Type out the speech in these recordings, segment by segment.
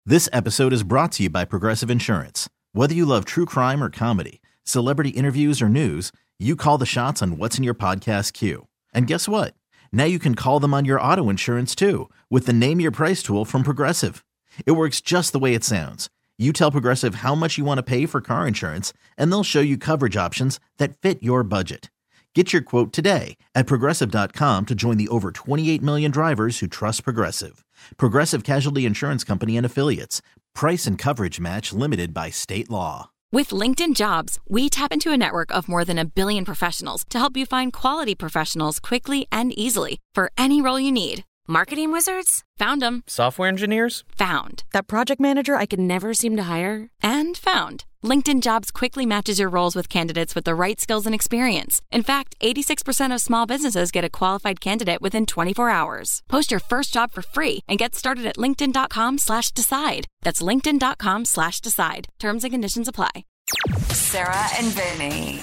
This episode is brought to you by Progressive Insurance. Whether you love true crime or comedy, celebrity interviews or news, you call the shots on what's in your podcast queue. And guess what? Now you can call them on your auto insurance too with the Name Your Price tool from Progressive. It works just the way it sounds. You tell Progressive how much you want to pay for car insurance, and they'll show you coverage options that fit your budget. Get your quote today at Progressive.com to join the over 28 million drivers who trust Progressive. Progressive Casualty Insurance Company and Affiliates. Price and coverage match limited by state law. With LinkedIn Jobs, we tap into a network of more than 1 billion professionals to help you find quality professionals quickly and easily for any role you need. Marketing wizards? Found them. Software engineers? Found. That project manager I could never seem to hire? And found. LinkedIn Jobs quickly matches your roles with candidates with the right skills and experience. In fact, 86% of small businesses get a qualified candidate within 24 hours. Post your first job for free and get started at linkedin.com/decide. That's linkedin.com/decide. Terms and conditions apply. Sarah and Vinny.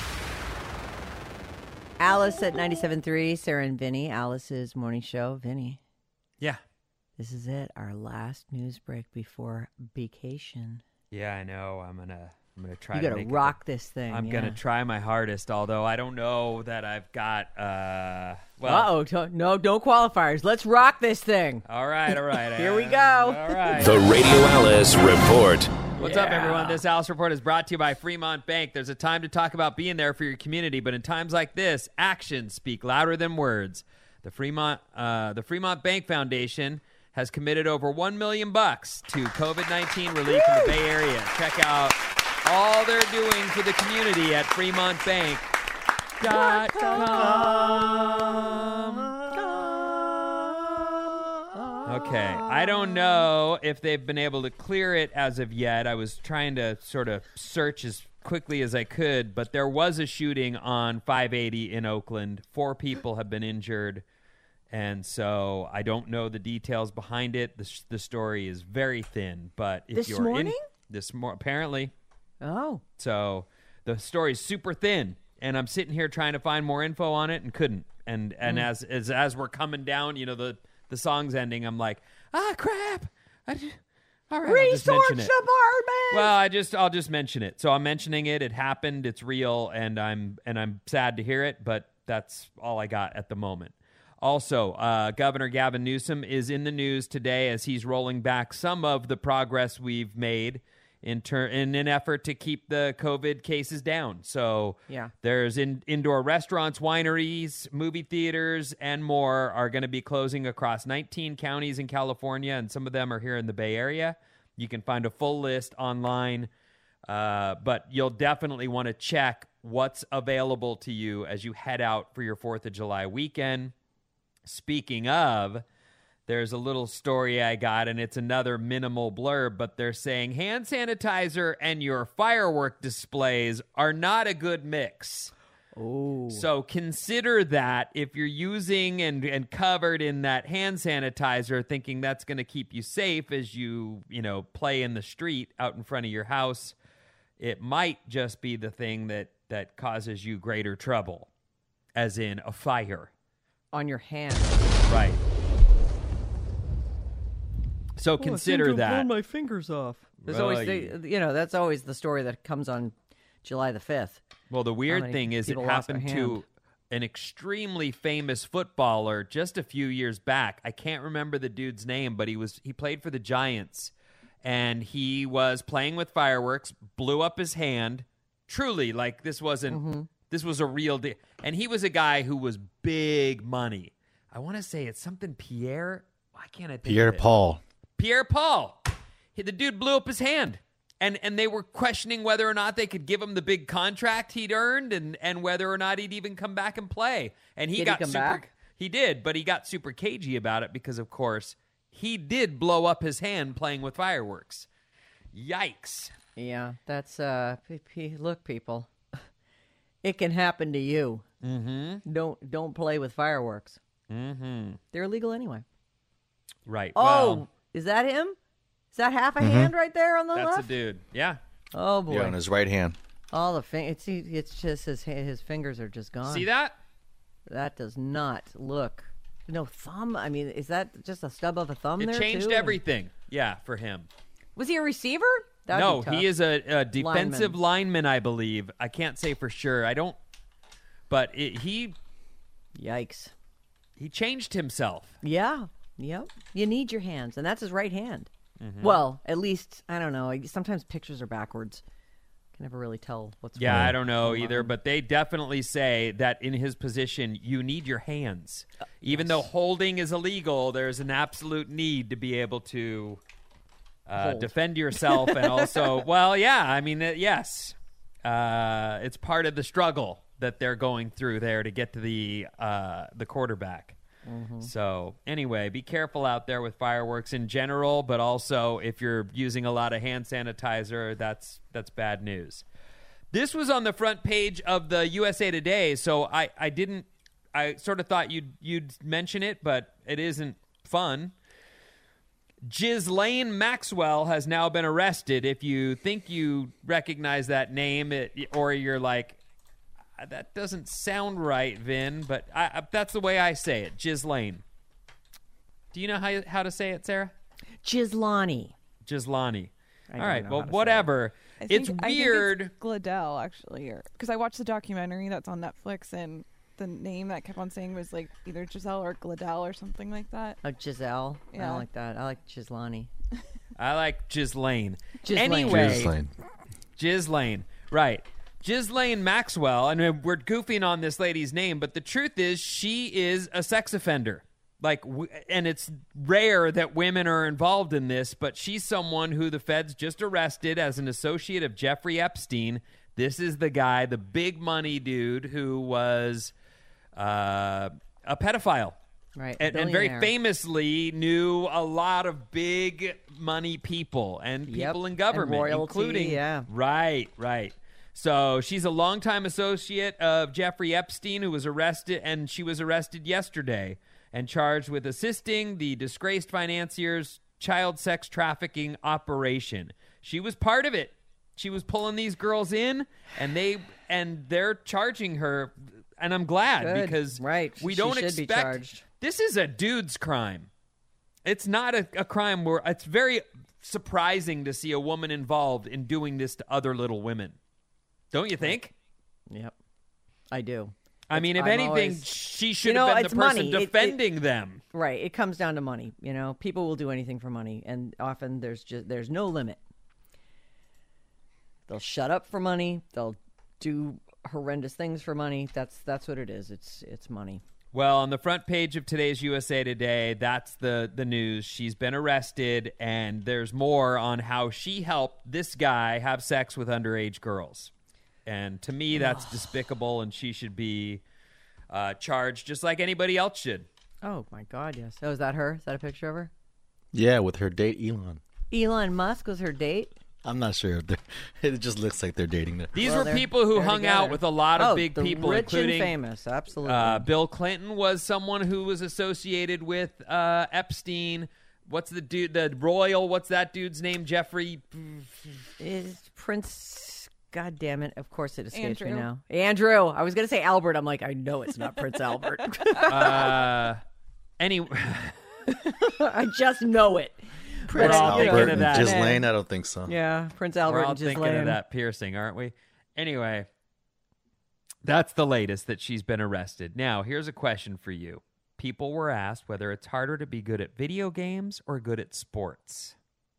Alice at 97.3, Sarah and Vinny, Alice's morning show. Vinny. Yeah. This is it, our last news break before vacation. Yeah, I know. I'm gonna try. You gotta rock this thing. I'm gonna try my hardest. Although I don't know that I've got. Don't qualifiers. Let's rock this thing. All right. Here we go. All right. The Radio Alice Report. What's up, everyone? This Alice Report is brought to you by Fremont Bank. There's a time to talk about being there for your community, but in times like this, actions speak louder than words. The Fremont Bank Foundation has committed over $1 million to COVID-19 relief in the Bay Area. Check out all they're doing for the community at FremontBank.com. Okay, I don't know if they've been able to clear it as of yet. I was trying to sort of search as quickly as I could, but there was a shooting on 580 in Oakland. 4 people have been injured. And so I don't know the details behind it. The story is very thin, but if you're morning? Apparently. Oh. So the story's super thin, and I'm sitting here trying to find more info on it and couldn't. And as we're coming down, you know, the song's ending, I'm like, crap. All right, Resource Department. Well, I'll just mention it. So I'm mentioning it. It happened. It's real, and I'm sad to hear it, but that's all I got at the moment. Also, Governor Gavin Newsom is in the news today as he's rolling back some of the progress we've made in an effort to keep the COVID cases down. So there's indoor restaurants, wineries, movie theaters, and more are going to be closing across 19 counties in California, and some of them are here in the Bay Area. You can find a full list online, but you'll definitely want to check what's available to you as you head out for your 4th of July weekend. Speaking of, there's a little story I got, and it's another minimal blurb, but they're saying hand sanitizer and your firework displays are not a good mix. Oh. So consider that if you're using and covered in that hand sanitizer, thinking that's going to keep you safe as you play in the street out in front of your house, it might just be the thing that causes you greater trouble, as in a fire. On your hand. Right. So consider that. Blown my fingers off. There's always that's always the story that comes on July the 5th. Well, the weird thing is it happened to an extremely famous footballer just a few years back. I can't remember the dude's name, but he played for the Giants, and he was playing with fireworks, blew up his hand. Truly, like this wasn't this was a real deal. And he was a guy who was big money. I want to say it's something Pierre. Why can't I think of it? Pierre Paul. The dude blew up his hand. And they were questioning whether or not they could give him the big contract he'd earned and whether or not he'd even come back and play. And Did he come back? He did, but he got super cagey about it because, of course, he did blow up his hand playing with fireworks. Yikes. Yeah, that's, look, people, it can happen to you. Mm-hmm. Don't play with fireworks. Mm-hmm. They're illegal anyway. Right. Oh, well, is that him? Is that half a hand right there on the left? that's a dude. Yeah. Oh, boy. Yeah, on his right hand. All the it's just his fingers are just gone. See that? That does not look. no thumb. I mean, is that just a stub of a thumb? It there changed too? everything. Yeah, for him. Was he a receiver? That'd No, be tough. he is a defensive lineman, I believe. I can't say for sure. I don't. But he Yikes. changed himself. Yeah. Yep. You need your hands, and that's his right hand. Mm-hmm. Well, at least I don't know. Sometimes pictures are backwards. Can never really tell what's. Yeah, what. I don't know either, but they definitely say that in his position, you need your hands. Even though holding is illegal, there's an absolute need to be able to defend yourself and also, well, yeah, I mean, yes, it's part of the struggle that they're going through there to get to the quarterback. So anyway, be careful out there with fireworks in general, but also if you're using a lot of hand sanitizer, that's bad news. This was on the front page of the USA Today, so I sort of thought you'd mention it, but it isn't fun. Ghislaine Maxwell has now been arrested. If you think you recognize that name, or you're like, that doesn't sound right, Vin, but that's the way I say it, Ghislaine. Do you know how to say it, Sarah? Ghislani. Ghislani. I All right, don't know well, how to say whatever. It's I think weird. it's Gladell, actually, because I watched the documentary that's on Netflix, and the name that kept on saying was like either Giselle or Gladell or something like that. Giselle. I Yeah. don't like that. I like Ghislani. I like Ghislaine. Ghislaine. Anyway, Ghislaine. Right. Ghislaine Maxwell, and we're goofing on this lady's name, but the truth is she is a sex offender. And it's rare that women are involved in this, but she's someone who the feds just arrested as an associate of Jeffrey Epstein. This is the guy, the big money dude who was a pedophile. Right. And very billionaire. famously knew a lot of big money people and people in government, and royalty, including yeah. Right. So she's a longtime associate of Jeffrey Epstein, who was arrested, and she was arrested yesterday and charged with assisting the disgraced financier's child sex trafficking operation. She was part of it. She was pulling these girls in, and they're charging her. And I'm glad Good. because Right. we She don't should be expect. charged. This is a dude's crime. It's not a crime where it's very surprising to see a woman involved in doing this to other little women. Don't you think? Yep. I do. I mean, if I'm anything, always- she should have been the it's person money. defending them. Right. It comes down to money. People will do anything for money, and often there's no limit. They'll shut up for money. They'll do horrendous things for money. That's what it is. It's money. Well, on the front page of today's USA Today, that's the news. She's been arrested, and there's more on how she helped this guy have sex with underage girls. And to me, that's despicable, and she should be charged just like anybody else should. Oh my God! Yes. Oh, is that her? Is that a picture of her? Yeah, with her date Elon. Elon Musk was her date. I'm not sure if it just looks like they're dating. These Well, were they're- people who they're hung together. out with a lot of Oh, big the people, rich including and famous. Absolutely. Bill Clinton was someone who was associated with Epstein. What's the dude? The royal. What's that dude's name? Jeffrey. Is Prince? God damn it! Of course it escapes me Andrew. now. Andrew. I was gonna say Albert. I'm like, I know it's not Prince Albert. Anyway, I just know it. We're all thinking Albert of and that. Ghislaine, I don't think so. Yeah, Prince Albert We're all and thinking Ghislaine. of that piercing, aren't we? Anyway, that's the latest that she's been arrested. Now, here's a question for you. People were asked whether it's harder to be good at video games or good at sports.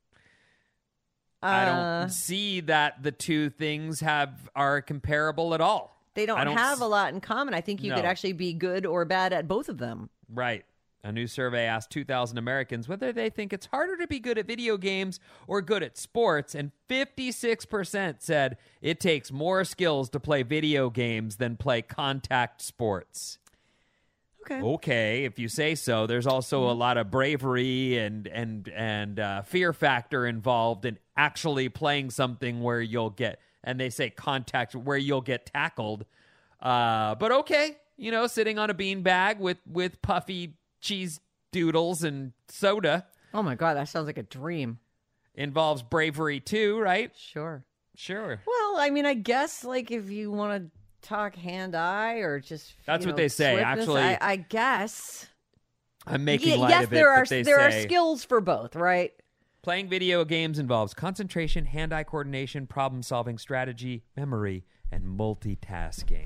I don't see that the two things are comparable at all. They don't I have a lot in common. I think you could No. actually be good or bad at both of them. Right. A new survey asked 2,000 Americans whether they think it's harder to be good at video games or good at sports, and 56% said it takes more skills to play video games than play contact sports. Okay, if you say so. There's also a lot of bravery and fear factor involved in actually playing something where you'll get, and they say contact, where you'll get tackled. But okay, sitting on a beanbag with puffy cheese doodles and soda Oh my God, that sounds like a dream. involves bravery too, right? Sure. Sure. Well, I mean, I guess like if you want to talk hand-eye or just That's what they say, swiftness, actually. I guess. I'm making light yes, of it, there are but they there are say skills for both, right? playing video games involves concentration, hand-eye coordination, problem-solving, strategy, memory, and multitasking.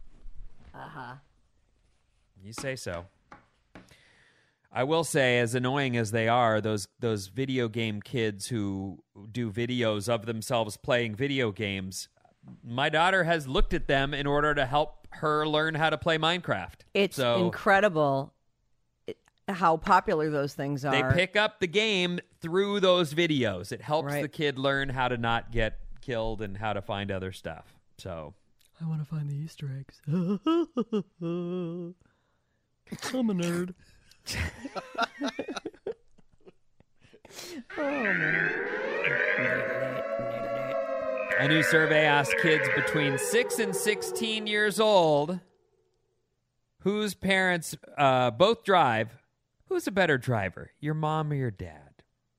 You say so. I will say, as annoying as they are, those video game kids who do videos of themselves playing video games, my daughter has looked at them in order to help her learn how to play Minecraft. It's incredible how popular those things are. They pick up the game through those videos. It helps Right. the kid learn how to not get killed and how to find other stuff. So I want to find the Easter eggs. I'm a nerd. Oh, man. a new survey asked kids between 6 and 16 years old whose parents both drive. Who's a better driver, your mom or your dad?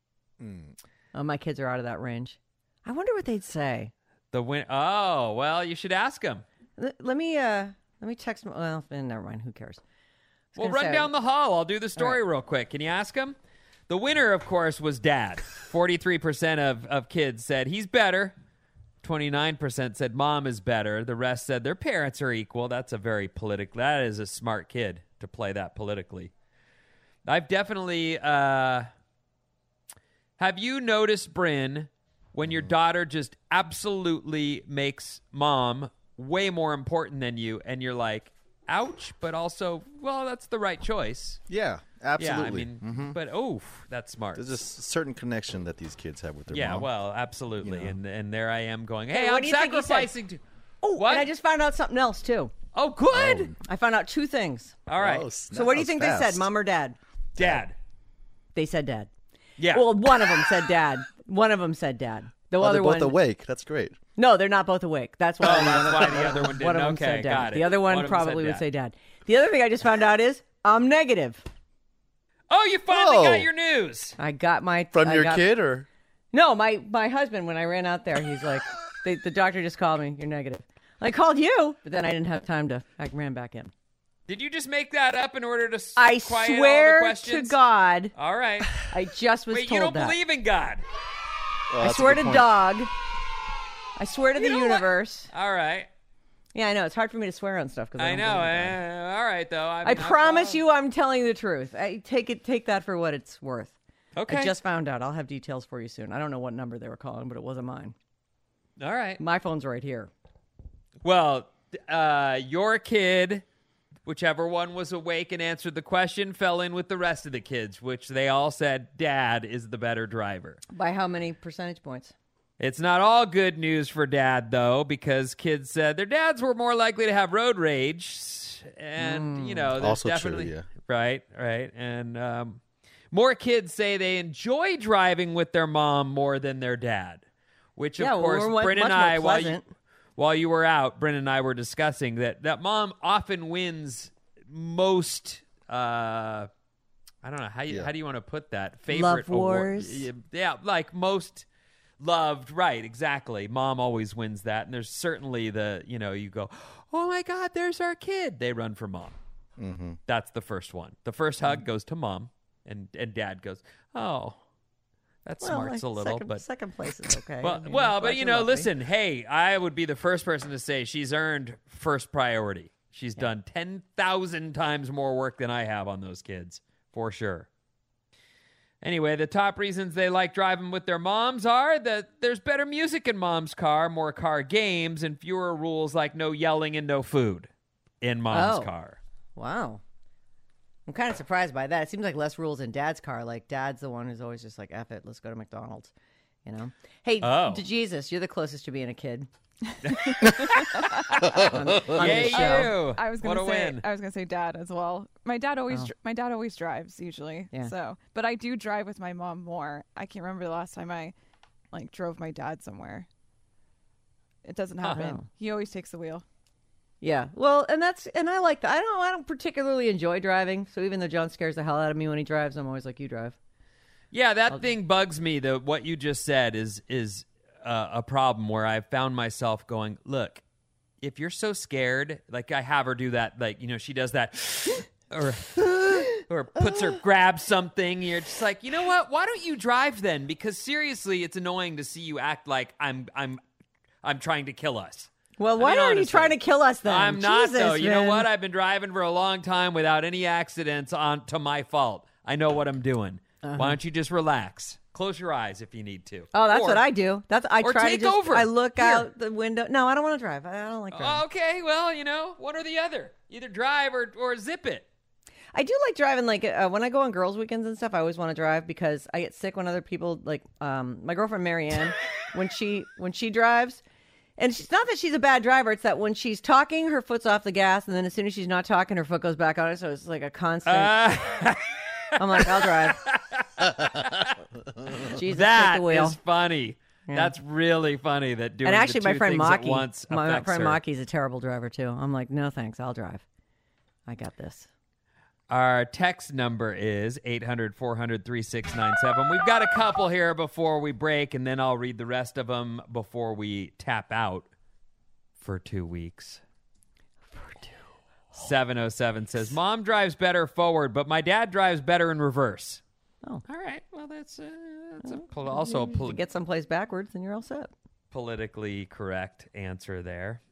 Oh, my kids are out of that range. I wonder what they'd say. Oh, well, you should ask them. Let me text them. Well, never mind. Who cares? Well, run down the hall. I'll do the story real quick. Can you ask him? The winner, of course, was Dad. 43% of kids said he's better. 29% said Mom is better. The rest said their parents are equal. That's a very political. That is a smart kid to play that politically. I've definitely. Have you noticed, Bryn, when your daughter just absolutely makes Mom way more important than you, and you're like, ouch, but also, well, that's the right choice. Yeah, absolutely. Yeah, I mean, but that's smart. There's a certain connection that these kids have with their Yeah, mom. well, absolutely. You know. And there I am going, hey, what I'm do you think he said? sacrificing. Oh, What? and I just found out something else, too. Oh, good. I found out two things. All right. Oh, So what do you think they said, Mom or Dad? Dad. They said Dad. Yeah. Well, one of them said Dad. One of them said Dad. The Oh, other they're both one. awake. That's great. No, they're not both awake. That's why. that's why the other one didn't. One of them Okay, said Dad. got it. The other one One of them said probably would Dad. say Dad. The other thing I just found out is I'm negative. Oh, you finally Oh. got your news. I got my From your kid or? No, my husband. When I ran out there, he's like, the doctor just called me. You're negative. I called you, but then I didn't have time to. I ran back in. Did you just make that up in order to I quiet all the swear to questions? God, All right. I just was Wait, told you don't that. believe in God. Well, I that's a swear good to point. dog. I swear to the You know what? universe. All right. Yeah, I know it's hard for me to swear on stuff because I know. All right, though. I promise you, I'm telling the truth. Take that for what it's worth. Okay. I just found out. I'll have details for you soon. I don't know what number they were calling, but it wasn't mine. All right. My phone's right here. Well, your kid, whichever one was awake and answered the question, fell in with the rest of the kids, which they all said Dad is the better driver. By how many percentage points? It's not all good news for Dad, though, because kids said their dads were more likely to have road rage. And, there's Also true, definitely. yeah. Right. And more kids say they enjoy driving with their mom more than their dad, which, of Yeah, well, course, we're Bryn much and more I, pleasant. while you were out, Bryn and I were discussing that mom often wins most. I don't know how do you want to put that? Favorite Love wars. Yeah, like most loved. Right, exactly. Mom always wins that, and there's certainly you go, oh my God, there's our kid. They run for Mom. Mm-hmm. That's the first one. The first hug goes to Mom, and Dad goes, oh. That smarts a little, but second place is okay. but listen, hey, I would be the first person to say she's earned first priority. She's done 10,000 times more work than I have on those kids, for sure. Anyway, the top reasons they like driving with their moms are that there's better music in Mom's car, more car games, and fewer rules like no yelling and no food in Mom's car. Wow. I'm kind of surprised by that. It seems like less rules in Dad's car. Like, Dad's the one who's always just like, F it, let's go to McDonald's. Hey, to Jesus, you're the closest to being a kid. on Yay, this show. you! I was What gonna a say win. I was gonna say Dad as well. My dad always drives usually. Yeah. So, but I do drive with my mom more. I can't remember the last time I drove my dad somewhere. It doesn't happen. Oh. He always takes the wheel. Yeah, well, and I like that. I don't particularly enjoy driving, so even though John scares the hell out of me when he drives, I'm always like, you drive. Yeah, that thing bugs me. What you just said is a problem where I've found myself going, look, if you're so scared, like I have her do that, like, she does that, or or grabs something. You're just like, you know what? Why don't you drive then? Because seriously, it's annoying to see you act like I'm trying to kill us. Well, why are you trying to kill us then? I'm not, Jesus, though. You know man. what? I've been driving for a long time without any accidents to my fault. I know what I'm doing. Why don't you just relax? Close your eyes if you need to. Oh, that's what I do. I or try take to just, over. I look Here. out the window. No, I don't want to drive. I don't like driving. Okay, well, one or the other. Either drive or zip it. I do like driving. Like when I go on girls' weekends and stuff, I always want to drive because I get sick when other people like my girlfriend Marianne when she drives. And it's not that she's a bad driver. It's that when she's talking, her foot's off the gas, and then as soon as she's not talking, her foot goes back on it. So it's like a constant. I'm like, I'll drive. Jesus, take the wheel. That is funny. Yeah. That's really funny. That doing and actually, the two my friend things at Maki, once my friend her. Maki's a terrible driver too. I'm like, no thanks, I'll drive. I got this. Our text number is 800-400-3697. We've got a couple here before we break, and then I'll read the rest of them before we tap out for 2 weeks. 707 says, Mom drives better forward, but my dad drives better in reverse. Oh. All right. Well, that's also to get someplace backwards, then you're all set. Politically correct answer there.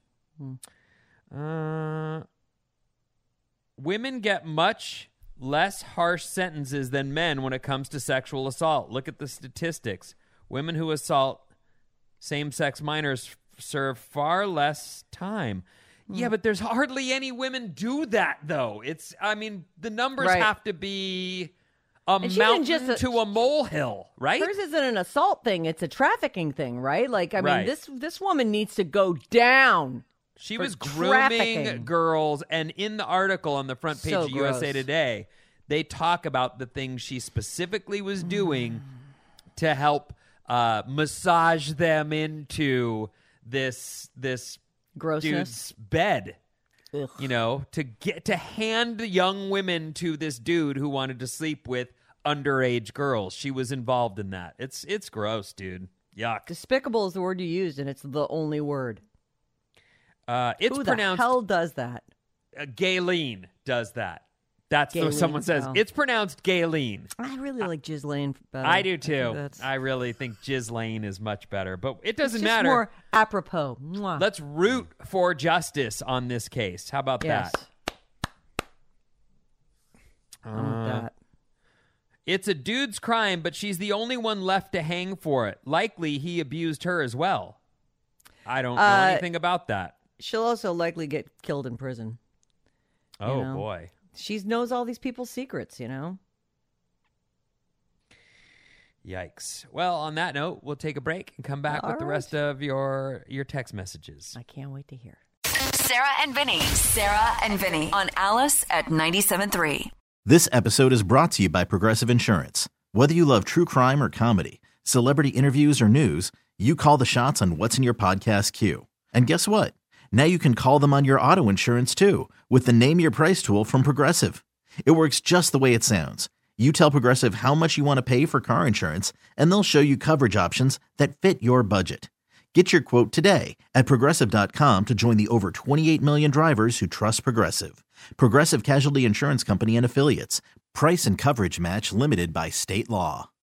Women get much less harsh sentences than men when it comes to sexual assault. Look at the statistics. Women who assault same-sex minors serve far less time. Yeah, but there's hardly any women do that, though. The numbers have to be a mountain to a molehill, right? Hers isn't an assault thing. It's a trafficking thing, right? Like, I mean, this woman needs to go down. She was grooming girls, and in the article on the front page of USA Today, they talk about the things she specifically was doing to help massage them into this grossness dude's bed. Ugh. To hand young women to this dude who wanted to sleep with underage girls. She was involved in that. It's gross, dude. Yuck. Despicable is the word you used, and it's the only word. It's Who pronounced. The hell does that? Ghislaine does that. That's what someone says. Oh. It's pronounced Ghislaine. I really like Ghislaine better. I do too. I really think Ghislaine is much better, but it doesn't it's just matter. More apropos. Mwah. Let's root for justice on this case. How about that? That. It's a dude's crime, but she's the only one left to hang for it. Likely he abused her as well. I don't know anything about that. She'll also likely get killed in prison. Oh, boy. She knows all these people's secrets, Yikes. Well, on that note, we'll take a break and come back with the rest of your text messages. I can't wait to hear. Sarah and Vinny on Alice at 97.3. This episode is brought to you by Progressive Insurance. Whether you love true crime or comedy, celebrity interviews or news, you call the shots on what's in your podcast queue. And guess what? Now you can call them on your auto insurance too with the Name Your Price tool from Progressive. It works just the way it sounds. You tell Progressive how much you want to pay for car insurance, and they'll show you coverage options that fit your budget. Get your quote today at Progressive.com to join the over 28 million drivers who trust Progressive. Progressive Casualty Insurance Company and Affiliates. Price and coverage match limited by state law.